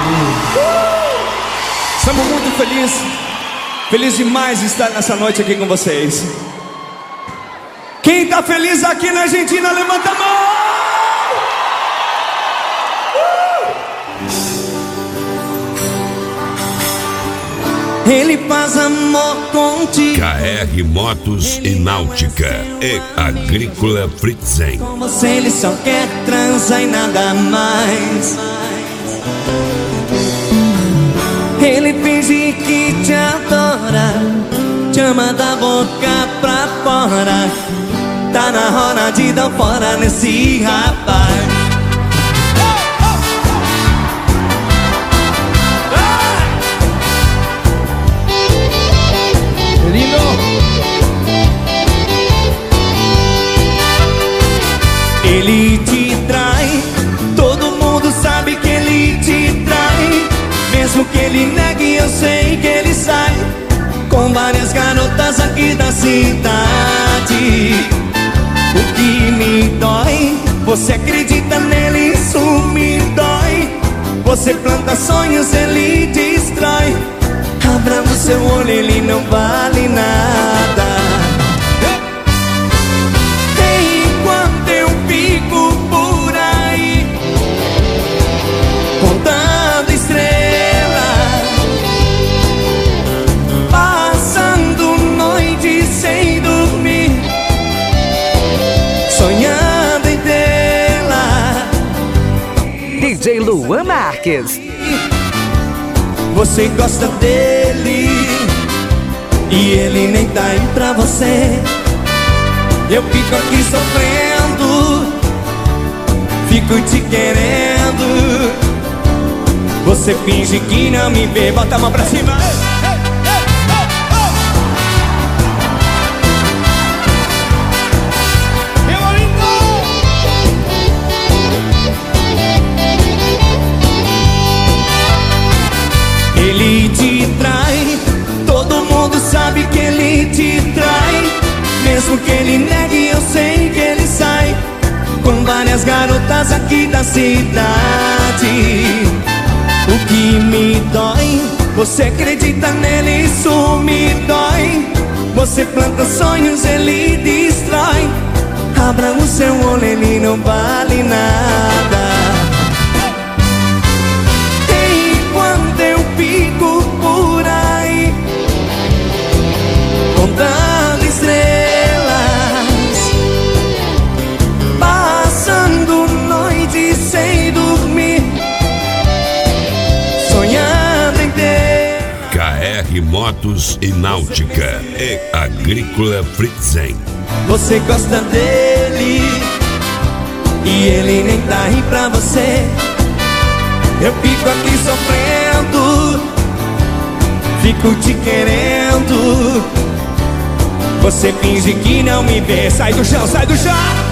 Estamos muito felizes. Feliz demais de estar nessa noite aqui com vocês. Quem tá feliz aqui na Argentina, levanta a mão! Ele faz amor contigo. KR Motos e Náutica e Agrícola Fritzen. Com você ele só quer transar e nada mais. Ele finge que te adora, te ama da boca pra fora. Tá na hora de dar fora nesse rapaz. Ele te trai, todo mundo sabe que ele te trai. Mesmo que ele negue, eu sei que ele sai com várias garotas aqui da cidade. O que me dói, você acredita nele, isso me dói. Você planta sonhos, ele destrói. Abra o seu olho, ele não vale nada. Enquanto eu fico por aí contando estrelas, passando noite sem dormir, sonhando em tê-la. DJ Luan Marques. Você gosta dele e ele nem tá aí pra você. Eu fico aqui sofrendo, fico te querendo. Você finge que não me vê, bota a mão pra cima. Ele te trai, todo mundo sabe que ele te trai. Mesmo que ele negue, eu sei que ele sai com várias garotas aqui da cidade. O que me dói, você acredita nele, isso me dói. Você planta sonhos, ele destrói. Abra o seu olho, ele não vale nada. Fico por aí contando estrelas, passando noite sem dormir, sonhando em ter. KR Motos e Náutica e Agrícola Fritzen. Você gosta dele e ele nem tá aí pra você. Eu fico aqui sofrendo, fico te querendo. Você finge que não me vê. Sai do chão, sai do chão.